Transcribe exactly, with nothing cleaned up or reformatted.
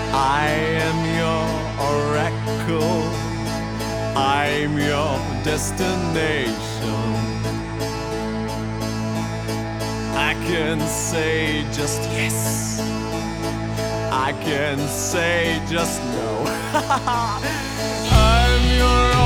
I am your oracle, I'm your destination. I can say just yes, I can say just no. I'm your